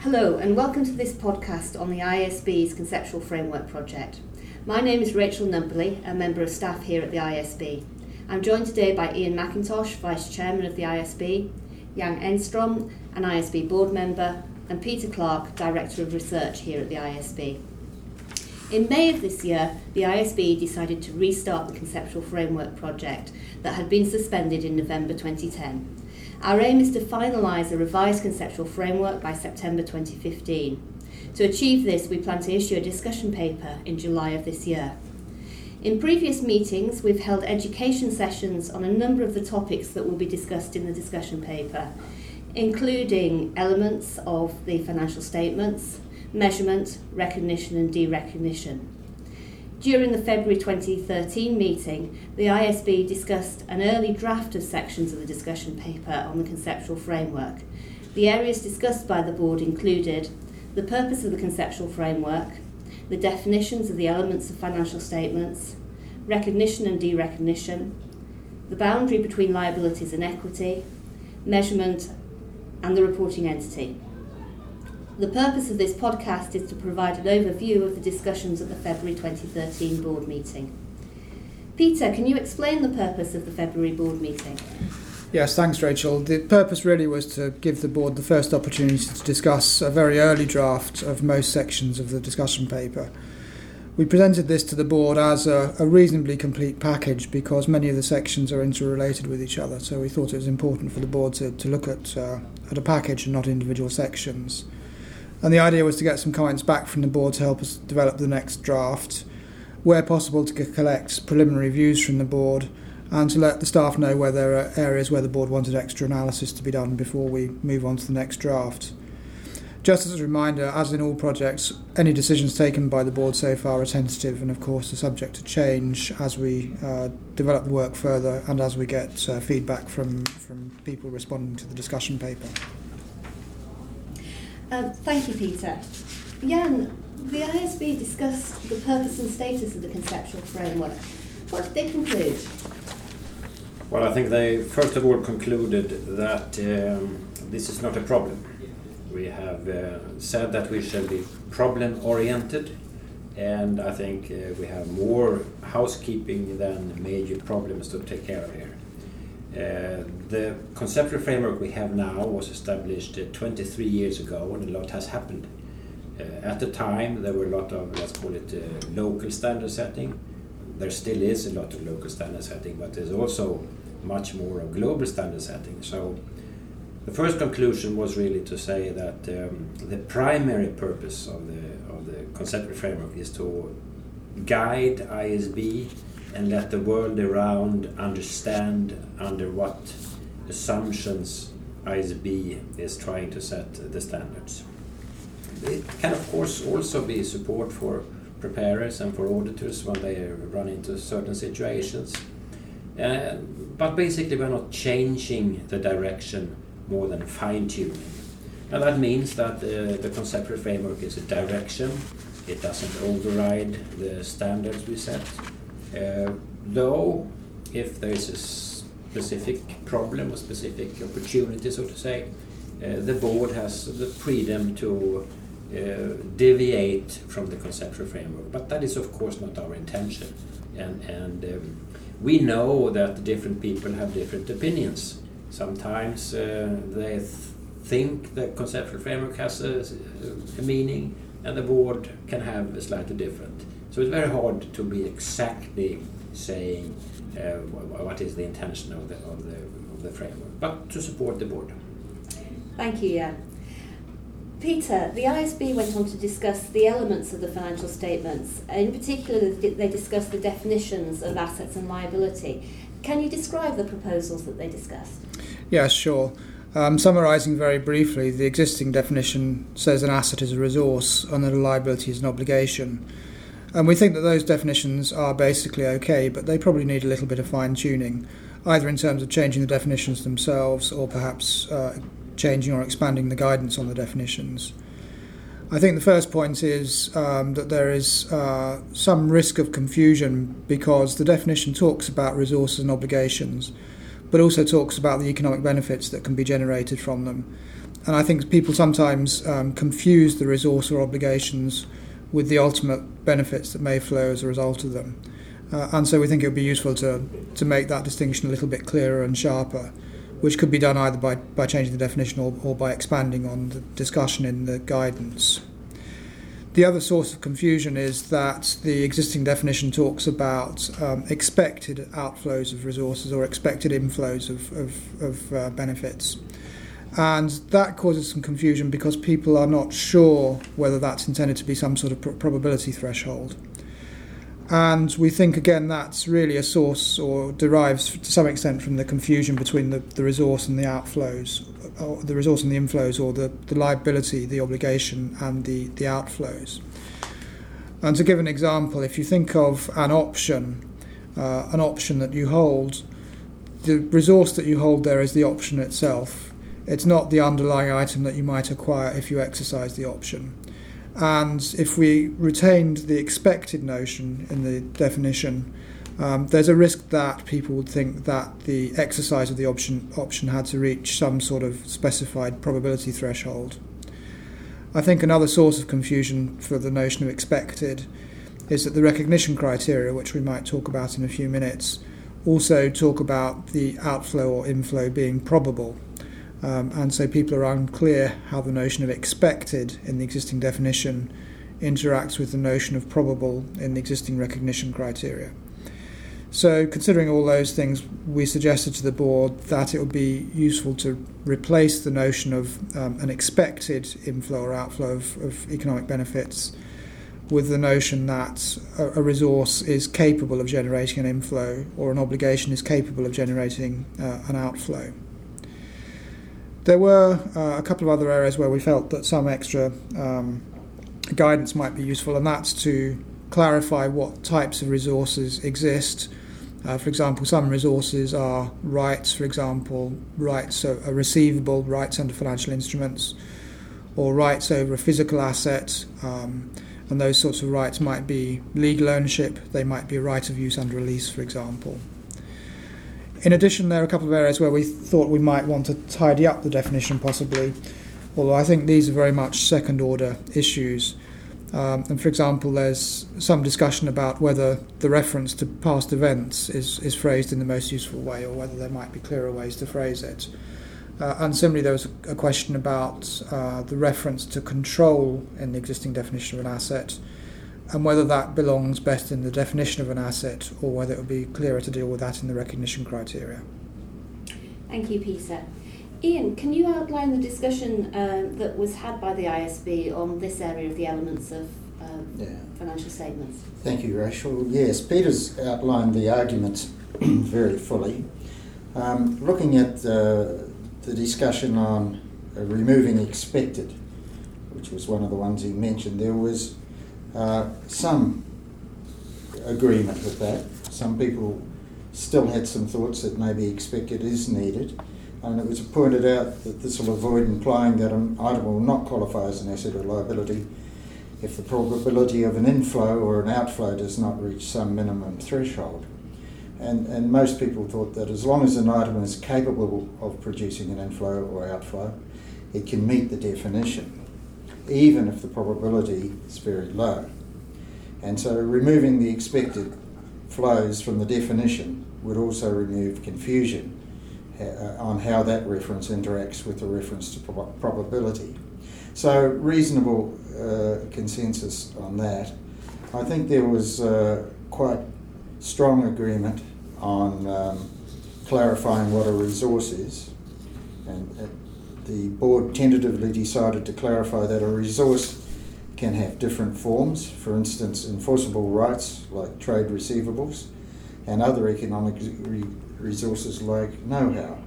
Hello and welcome to this podcast on the IASB's Conceptual Framework Project. My name is Rachel Numberley, a member of staff here at the IASB. I'm joined today by Ian McIntosh, Vice Chairman of the IASB, Jan Enstrom, an IASB board member, and Peter Clark, Director of Research here at the IASB. In May of this year, the IASB decided to restart the Conceptual Framework Project that had been suspended in November 2010. Our aim is to finalise a revised conceptual framework by September 2015. To achieve this, we plan to issue a discussion paper in July of this year. In previous meetings, we've held education sessions on a number of the topics that will be discussed in the discussion paper, including elements of the financial statements, measurement, recognition and derecognition. During the February 2013 meeting, the IASB discussed an early draft of sections of the discussion paper on the conceptual framework. The areas discussed by the board included the purpose of the conceptual framework, the definitions of the elements of financial statements, recognition and derecognition, the boundary between liabilities and equity, measurement, and the reporting entity. The purpose of this podcast is to provide an overview of the discussions at the February 2013 board meeting. Peter, can you explain the purpose of the February board meeting? Yes, thanks Rachel. The purpose really was to give the board the first opportunity to discuss a very early draft of most sections of the discussion paper. We presented this to the board as a reasonably complete package because many of the sections are interrelated with each other, so we thought it was important for the board to look at a package and not individual sections. And the idea was to get some comments back from the board to help us develop the next draft, where possible to collect preliminary views from the board and to let the staff know where there are areas where the board wanted extra analysis to be done before we move on to the next draft. Just as a reminder, as in all projects, any decisions taken by the board so far are tentative and of course are subject to change as we develop the work further and as we get feedback from people responding to the discussion paper. Thank you, Peter. Jan, the IASB discussed the purpose and status of the conceptual framework. What did they conclude? Well, I think they first of all concluded that this is not a problem. We have said that we shall be problem-oriented, and I think we have more housekeeping than major problems to take care of here. The conceptual framework we have now was established 23 years ago, and a lot has happened. At the time, there were a lot of, let's call it, local standard setting. There still is a lot of local standard setting, but there's also much more of global standard setting. So the first conclusion was really to say that the primary purpose of the conceptual framework is to guide IASB and let the world around understand under what assumptions IASB is trying to set the standards. It can of course also be support for preparers and for auditors when they run into certain situations. But basically we're not changing the direction more than fine-tuning. And that means that the conceptual framework is a direction. It doesn't override the standards we set. Though, if there is a specific problem or specific opportunity, so to say, the board has the freedom to deviate from the conceptual framework. But that is, of course, not our intention. And we know that different people have different opinions. Sometimes they think the conceptual framework has a meaning, and the board can have a slightly different. So it's very hard to be exactly saying what is the intention of the framework, but to support the board. Thank you, Jan. Peter, the IASB went on to discuss the elements of the financial statements. In particular, they discussed the definitions of assets and liability. Can you describe the proposals that they discussed? Yes, sure. Summarising very briefly, the existing definition says an asset is a resource and that a liability is an obligation. And we think that those definitions are basically okay, but they probably need a little bit of fine-tuning, either in terms of changing the definitions themselves or perhaps changing or expanding the guidance on the definitions. I think the first point is that there is some risk of confusion because the definition talks about resources and obligations, but also talks about the economic benefits that can be generated from them. And I think people sometimes confuse the resource or obligations with the ultimate benefits that may flow as a result of them. And so we think it would be useful to make that distinction a little bit clearer and sharper, which could be done either by changing the definition or by expanding on the discussion in the guidance. The other source of confusion is that the existing definition talks about expected outflows of resources or expected inflows of benefits. And that causes some confusion because people are not sure whether that's intended to be some sort of probability threshold. And we think, again, that's really a source or derives to some extent from the confusion between the resource and the outflows, or the resource and the inflows, or the liability, the obligation, and the outflows. And to give an example, if you think of an option that you hold, the resource that you hold there is the option itself. It's not the underlying item that you might acquire if you exercise the option. And if we retained the expected notion in the definition, there's a risk that people would think that the exercise of the option had to reach some sort of specified probability threshold. I think another source of confusion for the notion of expected is that the recognition criteria, which we might talk about in a few minutes, also talk about the outflow or inflow being probable. And so people are unclear how the notion of expected in the existing definition interacts with the notion of probable in the existing recognition criteria. So considering all those things, we suggested to the board that it would be useful to replace the notion of an expected inflow or outflow of economic benefits with the notion that a resource is capable of generating an inflow or an obligation is capable of generating an outflow. There were a couple of other areas where we felt that some extra guidance might be useful, and that's to clarify what types of resources exist. For example, some resources are rights, for example, rights are receivable, rights under financial instruments, or rights over a physical asset, and those sorts of rights might be legal ownership, they might be a right of use under a lease, for example. In addition, there are a couple of areas where we thought we might want to tidy up the definition possibly, although I think these are very much second-order issues. And for example, there's some discussion about whether the reference to past events is phrased in the most useful way or whether there might be clearer ways to phrase it. And similarly, there was a question about the reference to control in the existing definition of an asset, and whether that belongs best in the definition of an asset or whether it would be clearer to deal with that in the recognition criteria. Thank you, Peter. Ian, can you outline the discussion that was had by the ISB on this area of the elements of financial statements? Thank you, Rachel. Yes, Peter's outlined the arguments very fully. Looking at the discussion on removing expected, which was one of the ones he mentioned, there was some agreement with that. Some people still had some thoughts that maybe expected is needed, and it was pointed out that this will avoid implying that an item will not qualify as an asset or liability if the probability of an inflow or an outflow does not reach some minimum threshold. And most people thought that as long as an item is capable of producing an inflow or outflow, it can meet the definition, even if the probability is very low. And so removing the expected flows from the definition would also remove confusion on how that reference interacts with the reference to probability. So reasonable consensus on that. I think there was quite strong agreement on clarifying what a resource is, and the board tentatively decided to clarify that a resource can have different forms, for instance enforceable rights like trade receivables and other economic resources like know-how.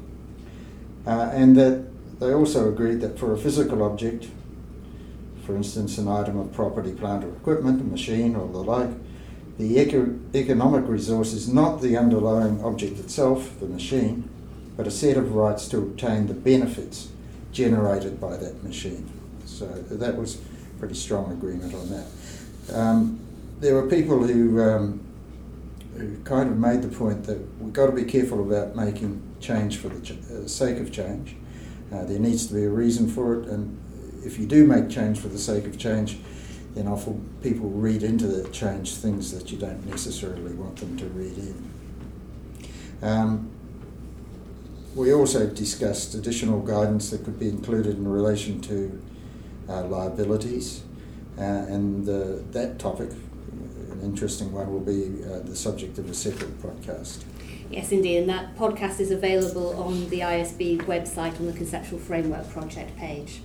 And that they also agreed that for a physical object, for instance an item of property, plant or equipment, a machine or the like, the economic resource is not the underlying object itself, the machine, but a set of rights to obtain the benefits generated by that machine. So that was pretty strong agreement on that. There were people who who kind of made the point that we've got to be careful about making change for the sake of change. There needs to be a reason for it, and if you do make change for the sake of change, then often people read into that change things that you don't necessarily want them to read in. We also discussed additional guidance that could be included in relation to liabilities, and that topic, an interesting one, will be the subject of a separate podcast. Yes, indeed, and that podcast is available on the ISB website on the Conceptual Framework Project page.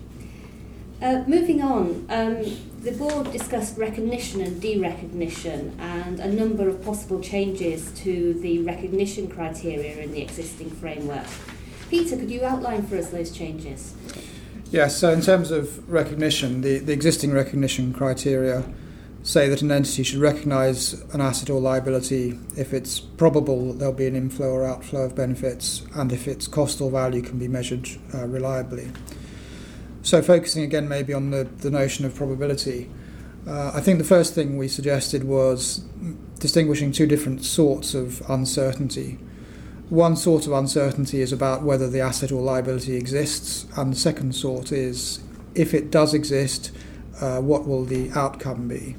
Moving on, the board discussed recognition and derecognition and a number of possible changes to the recognition criteria in the existing framework. Peter, could you outline for us those changes? Yes, so in terms of recognition, the existing recognition criteria say that an entity should recognise an asset or liability if it's probable that there'll be an inflow or outflow of benefits and if its cost or value can be measured reliably. So focusing again maybe on the notion of probability, I think the first thing we suggested was distinguishing two different sorts of uncertainty. One sort of uncertainty is about whether the asset or liability exists, and the second sort is, if it does exist, what will the outcome be?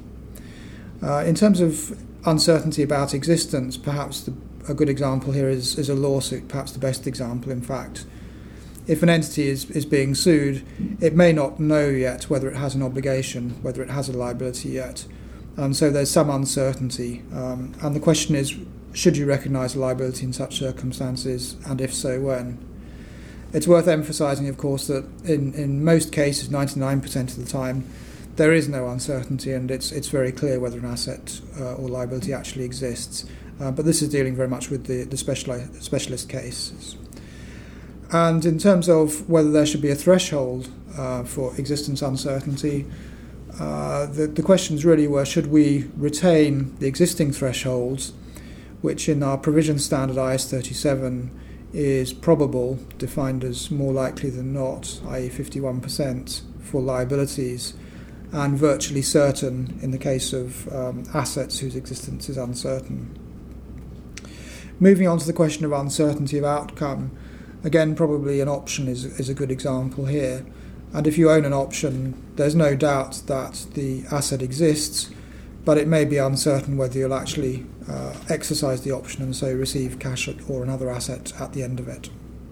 In terms of uncertainty about existence, perhaps a good example here is a lawsuit, perhaps the best example in fact. If an entity is being sued, it may not know yet whether it has an obligation, whether it has a liability yet. So there's some uncertainty. And the question is, should you recognise a liability in such circumstances, and if so, when? It's worth emphasising, of course, that in most cases, 99% of the time, there is no uncertainty, and it's very clear whether an asset or liability actually exists. But this is dealing very much with the specialist cases. And in terms of whether there should be a threshold for existence uncertainty, the questions really were, should we retain the existing thresholds, which in our provision standard IS 37 is probable, defined as more likely than not, i.e. 51% for liabilities, and virtually certain in the case of assets whose existence is uncertain. Moving on to the question of uncertainty of outcome, again, probably an option is a good example here. And if you own an option, there's no doubt that the asset exists, but it may be uncertain whether you'll actually exercise the option and so receive cash or another asset at the end of it.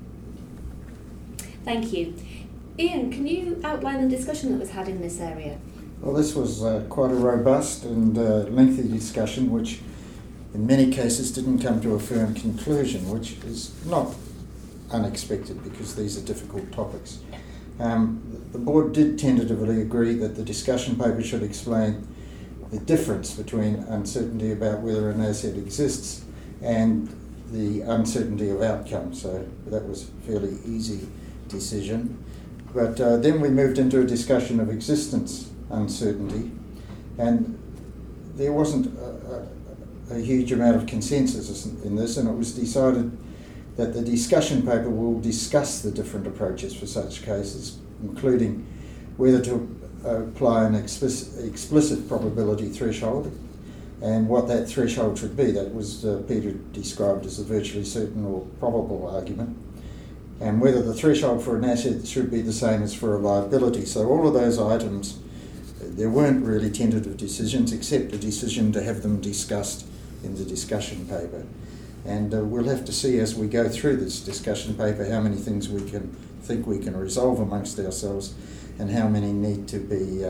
Thank you. Ian, can you outline the discussion that was had in this area? Well, this was quite a robust and lengthy discussion, which in many cases didn't come to a firm conclusion, which is not unexpected because these are difficult topics. The board did tentatively agree that the discussion paper should explain the difference between uncertainty about whether an asset exists and the uncertainty of outcome. So that was a fairly easy decision. But then we moved into a discussion of existence uncertainty, and there wasn't a huge amount of consensus in this, and it was decided that the discussion paper will discuss the different approaches for such cases, including whether to apply an explicit probability threshold and what that threshold should be. That was Peter described as a virtually certain or probable argument, and whether the threshold for an asset should be the same as for a liability. So all of those items, there weren't really tentative decisions except a decision to have them discussed in the discussion paper. And we'll have to see as we go through this discussion paper how many things we can resolve amongst ourselves and how many need to be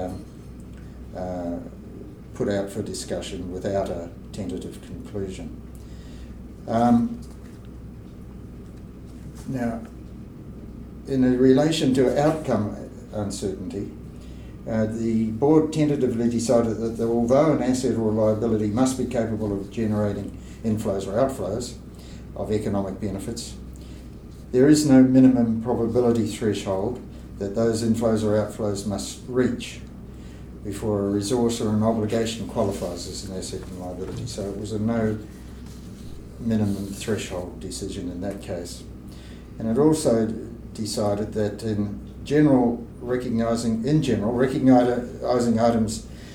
put out for discussion without a tentative conclusion. Now, in relation to outcome uncertainty, the board tentatively decided that although an asset or liability must be capable of generating inflows or outflows of economic benefits, there is no minimum probability threshold that those inflows or outflows must reach before a resource or an obligation qualifies as an asset and liability. So it was a no minimum threshold decision in that case. And it also decided that in general, recognising items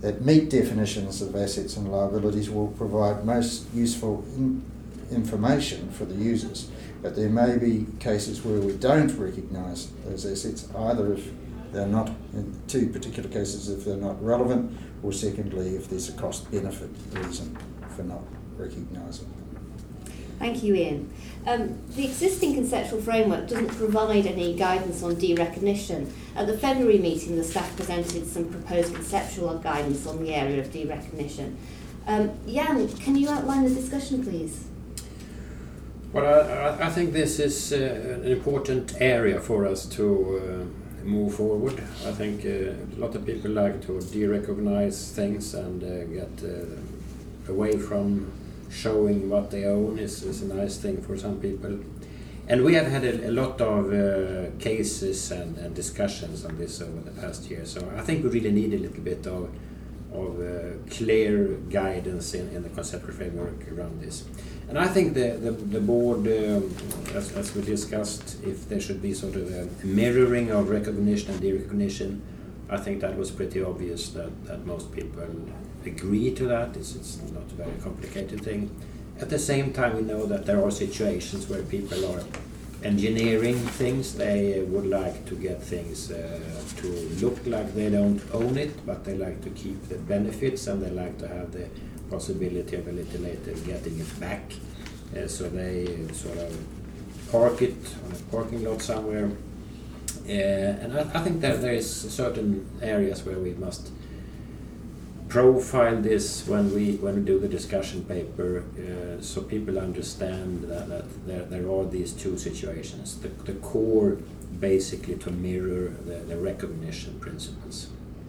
that meet definitions of assets and liabilities will provide most useful information for the users. But there may be cases where we don't recognise those assets, either if they're not, in two particular cases, if they're not relevant, or secondly, if there's a cost-benefit reason for not recognising them. Thank you, Ian. The existing conceptual framework doesn't provide any guidance on derecognition. At the February meeting, the staff presented some proposed conceptual guidance on the area of derecognition. Jan, can you outline the discussion, please? Well, I think this is an important area for us to move forward. I think a lot of people like to derecognize things and get away from showing what they own is a nice thing for some people. And we have had a lot of cases and discussions on this over the past year. So I think we really need a little bit of clear guidance in the conceptual framework around this. And I think the board, as we discussed, if there should be sort of a mirroring of recognition and derecognition, I think that was pretty obvious that most people agree to that. It's not a very complicated thing. At the same time, we know that there are situations where people are engineering things. They would like to get things to look like they don't own it, but they like to keep the benefits, and they like to have the possibility of a little later getting it back. So they sort of park it on a parking lot somewhere. And I think that there is certain areas where we must profile this when we do the discussion paper, so people understand that there are these two situations. The core basically to mirror the recognition principles.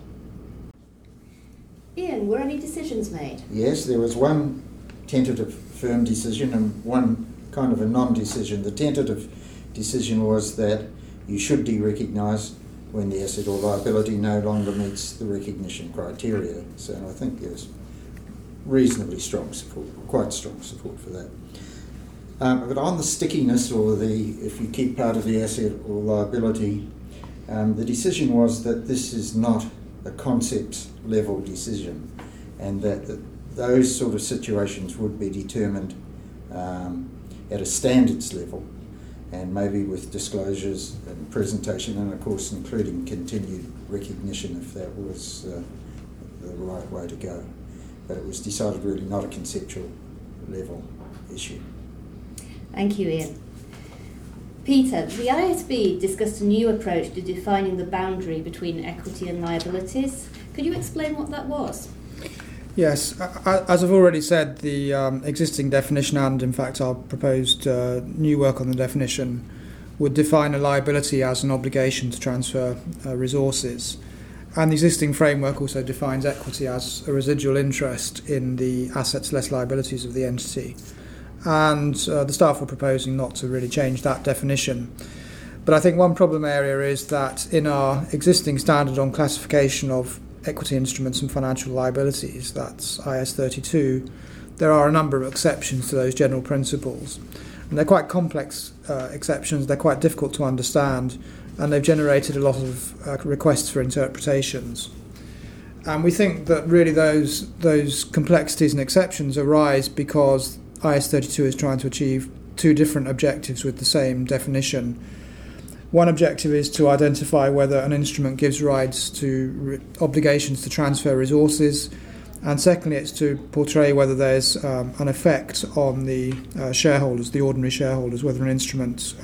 Ian, were any decisions made? Yes, there was one tentative firm decision and one kind of a non-decision. The tentative decision was that you should derecognise when the asset or liability no longer meets the recognition criteria. So I think there's reasonably strong support, quite strong support for that. But on the stickiness, or if you keep part of the asset or liability, the decision was that this is not a concept level decision, and that those sort of situations would be determined at a standards level, and maybe with disclosures and presentation, and of course including continued recognition if that was the right way to go. But it was decided really not a conceptual level issue. Thank you, Ian. Peter, the ISB discussed a new approach to defining the boundary between equity and liabilities. Could you explain what that was? Yes, as I've already said, the existing definition and in fact our proposed new work on the definition would define a liability as an obligation to transfer resources. And the existing framework also defines equity as a residual interest in the assets less liabilities of the entity. And the staff were proposing not to really change that definition. But I think one problem area is that in our existing standard on classification of equity instruments and financial liabilities, that's IS 32, there are a number of exceptions to those general principles. And they're quite complex exceptions, they're quite difficult to understand, and they've generated a lot of requests for interpretations. And we think that really those complexities and exceptions arise because IS 32 is trying to achieve two different objectives with the same definition. One objective is to identify whether an instrument gives rights to obligations to transfer resources, and secondly it's to portray whether there's an effect on the shareholders, the ordinary shareholders, whether an instrument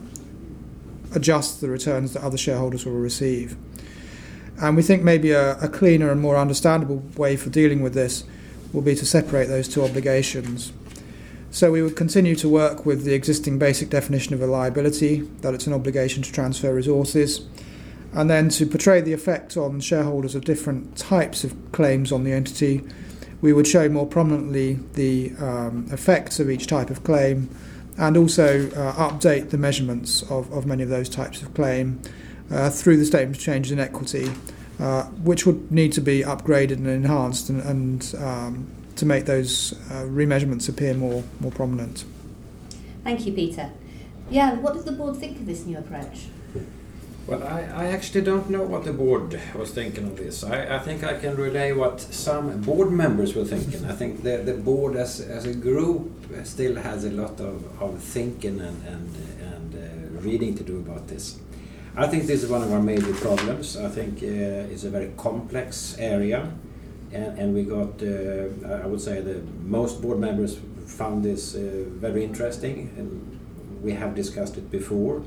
adjusts the returns that other shareholders will receive. And we think maybe a cleaner and more understandable way for dealing with this will be to separate those two obligations. So we would continue to work with the existing basic definition of a liability, that it's an obligation to transfer resources, and then to portray the effect on shareholders of different types of claims on the entity, we would show more prominently the effects of each type of claim, and also update the measurements of many of those types of claim through the statement of changes in equity, which would need to be upgraded and enhanced and to make those remeasurements appear more prominent. Thank you, Peter. Jan, what does the board think of this new approach? Well, I actually don't know what the board was thinking of this. I think I can relay what some board members were thinking. I think the board as a group still has a lot of thinking and reading to do about this. I think this is one of our major problems. I think it's a very complex area, and we got, I would say, the most board members found this very interesting, and we have discussed it before.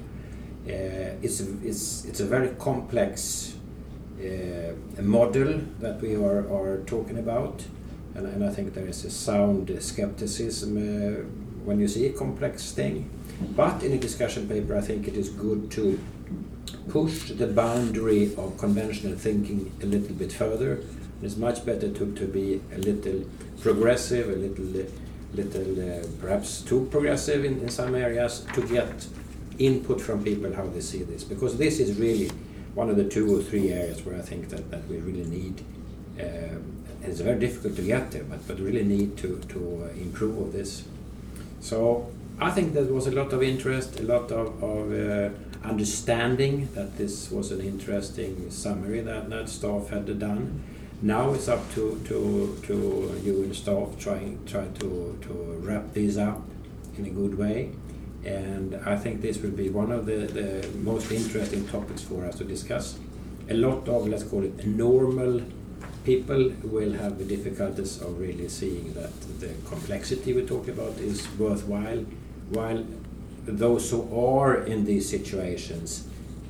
It's a very complex model that we are talking about, and I think there is a sound skepticism when you see a complex thing. But in a discussion paper, I think it is good to push the boundary of conventional thinking a little bit further. It's much better to be a little progressive, a little perhaps too progressive in some areas, to get input from people how they see this, because this is really one of the 2 or 3 areas where I think that we really need, it's very difficult to get there, but really need to improve of this. So I think there was a lot of interest, a lot of understanding that this was an interesting summary that staff had done. Now it's up to you and staff try to wrap these up in a good way. And I think this will be one of the most interesting topics for us to discuss. A lot of, let's call it, normal people will have the difficulties of really seeing that the complexity we talk about is worthwhile, while those who are in these situations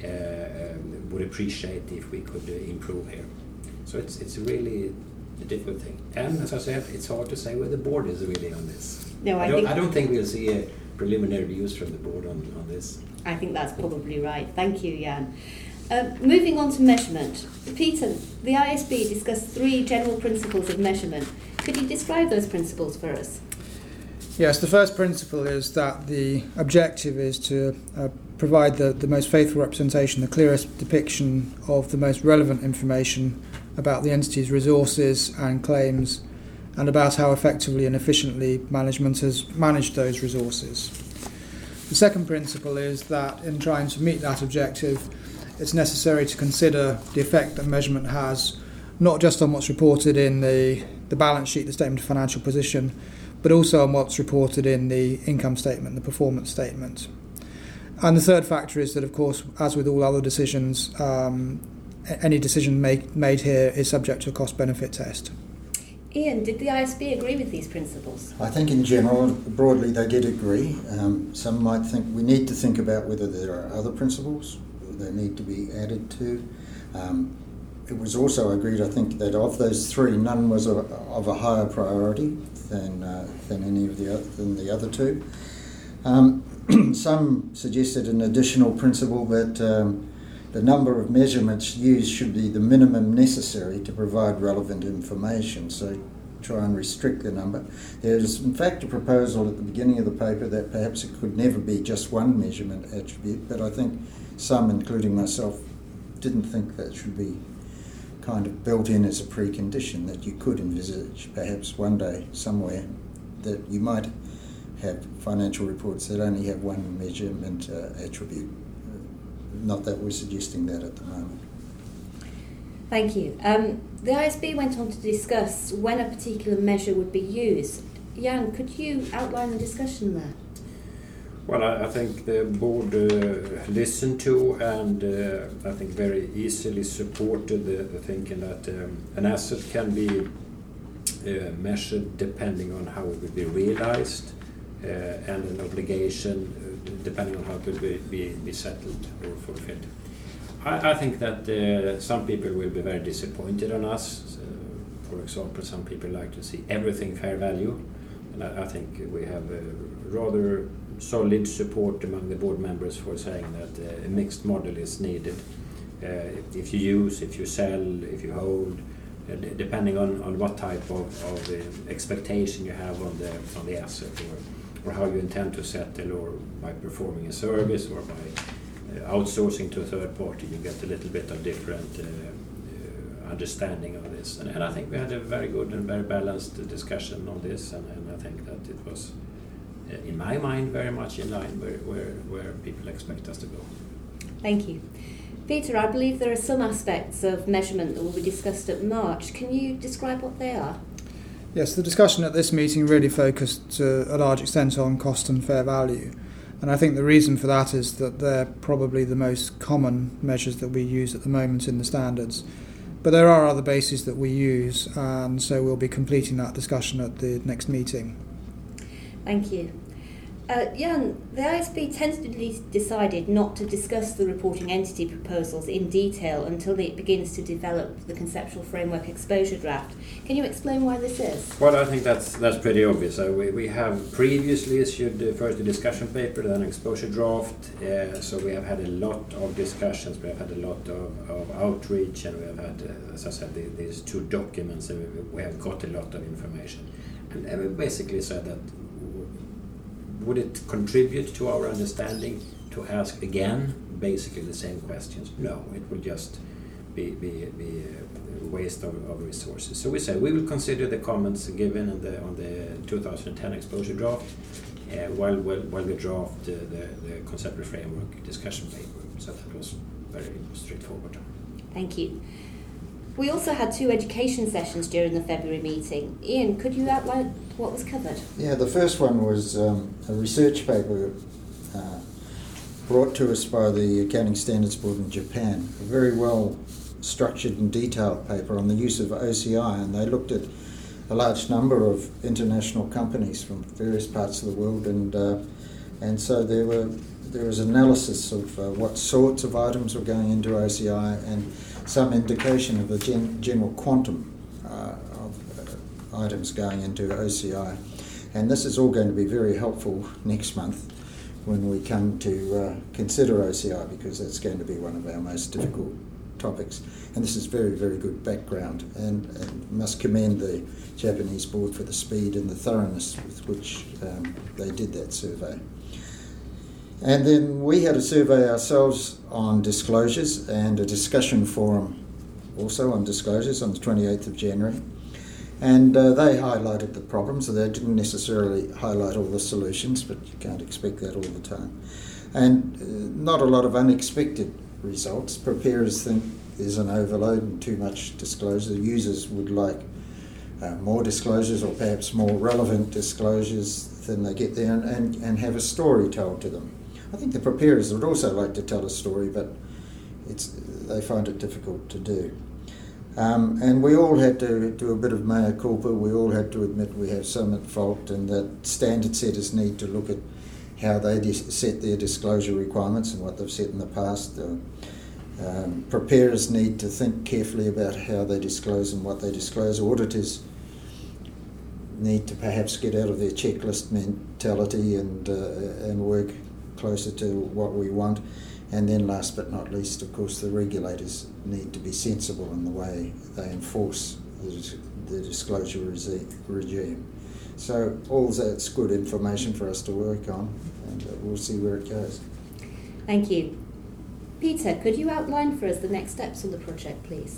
would appreciate if we could improve here. So it's really a difficult thing. And as I said, it's hard to say where the board is really on this. No, I don't think we'll see a preliminary views from the board on this. I think that's probably right. Thank you, Jan. Moving on to measurement. Peter, the ISB discussed 3 general principles of measurement. Could you describe those principles for us? Yes, the first principle is that the objective is to provide the most faithful representation, the clearest depiction of the most relevant information about the entity's resources and claims, and about how effectively and efficiently management has managed those resources. The second principle is that in trying to meet that objective, it's necessary to consider the effect that measurement has, not just on what's reported in the balance sheet, the statement of financial position, but also on what's reported in the income statement, the performance statement. And the third factor is that, of course, as with all other decisions, any decision made here is subject to a cost-benefit test. Ian, did the ISB agree with these principles? I think in general, broadly, they did agree. Some might think we need to think about whether there are other principles that need to be added to. It was also agreed, I think, that of those 3, none was of a higher priority than any of the other 2. Some suggested an additional principle that the number of measurements used should be the minimum necessary to provide relevant information, so try and restrict the number. There's in fact a proposal at the beginning of the paper that perhaps it could never be just one measurement attribute, but I think some, including myself, didn't think that should be kind of built in as a precondition, that you could envisage perhaps one day somewhere that you might have financial reports that only have one measurement attribute. Not that we're suggesting that at the moment. Thank you. The ISB went on to discuss when a particular measure would be used. Jan, could you outline the discussion there? Well, I think the board listened to and I think very easily supported the thinking that an asset can be measured depending on how it will be realized and an obligation depending on how it will be settled or fulfilled. I think that some people will be very disappointed on us. For example, some people like to see everything fair value, and I think we have a rather solid support among the board members for saying that a mixed model is needed. If you use, if you sell, if you hold, depending on what type of expectation you have on the asset, or how you intend to settle, or by performing a service, or by outsourcing to a third party, you get a little bit of different understanding of this. And I think we had a very good and very balanced discussion on this, and I think that it was, in my mind, very much in line where people expect us to go. Thank you. Peter, I believe there are some aspects of measurement that will be discussed at March. Can you describe what they are? Yes, the discussion at this meeting really focused to a large extent on cost and fair value. And I think the reason for that is that they're probably the most common measures that we use at the moment in the standards. But there are other bases that we use, and so we'll be completing that discussion at the next meeting. Thank you. Jan, the ISB tentatively decided not to discuss the reporting entity proposals in detail until it begins to develop the conceptual framework exposure draft. Can you explain why this is? Well, I think that's pretty obvious. We have previously issued first a discussion paper, then an exposure draft. So we have had a lot of discussions, we have had a lot of outreach, and we have had, as I said, these two documents, and we have got a lot of information. And we basically said that would it contribute to our understanding to ask again basically the same questions? No, it will just be a waste of resources. So we say we will consider the comments given on the 2010 exposure draft while we draft the conceptual framework discussion paper. So that was very straightforward. Thank you. We also had 2 education sessions during the February meeting. Ian, could you outline what was covered? Yeah, the first one was a research paper brought to us by the Accounting Standards Board in Japan. A very well structured and detailed paper on the use of OCI, and they looked at a large number of international companies from various parts of the world, and so there was analysis of what sorts of items were going into OCI and some indication of the general quantum of items going into OCI. And this is all going to be very helpful next month when we come to consider OCI, because that's going to be one of our most difficult topics. And this is very, very good background, and must commend the Japanese board for the speed and the thoroughness with which they did that survey. And then we had a survey ourselves on disclosures and a discussion forum also on disclosures on the 28th of January. And they highlighted the problems, so they didn't necessarily highlight all the solutions, but you can't expect that all the time. And not a lot of unexpected results. Preparers think there's an overload and too much disclosure. Users would like more disclosures, or perhaps more relevant disclosures than they get there, and have a story told to them. I think the preparers would also like to tell a story, but they find it difficult to do. And we all had to do a bit of mea culpa. We all had to admit we have some at fault, and that standard setters need to look at how they set their disclosure requirements and what they've set in the past. Preparers need to think carefully about how they disclose and what they disclose. Auditors need to perhaps get out of their checklist mentality and work closer to what we want. And then last but not least, of course, the regulators need to be sensible in the way they enforce the disclosure regime. So all that's good information for us to work on, and we'll see where it goes. Thank you. Peter, could you outline for us the next steps on the project, please?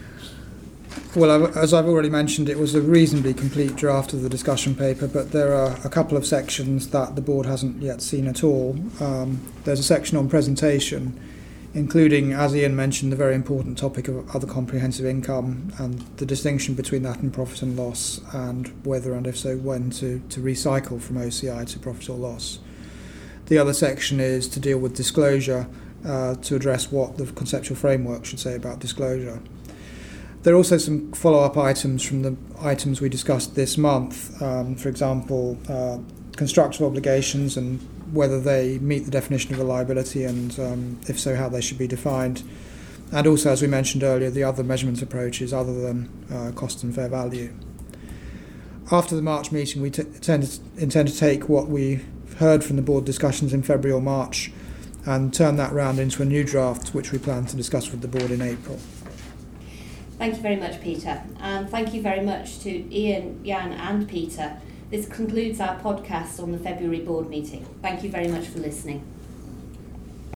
Well, as I've already mentioned, it was a reasonably complete draft of the discussion paper, but there are a couple of sections that the board hasn't yet seen at all. There's a section on presentation, including, as Ian mentioned, the very important topic of other comprehensive income and the distinction between that and profit and loss, and whether, and if so, when to recycle from OCI to profit or loss. The other section is to deal with disclosure, to address what the conceptual framework should say about disclosure. There are also some follow-up items from the items we discussed this month, for example, constructive obligations and whether they meet the definition of a liability, and if so, how they should be defined. And also, as we mentioned earlier, the other measurement approaches other than cost and fair value. After the March meeting, we intend to take what we heard from the board discussions in February or March and turn that round into a new draft, which we plan to discuss with the board in April. Thank you very much, Peter. And thank you very much to Ian, Jan and Peter. This concludes our podcast on the February board meeting. Thank you very much for listening.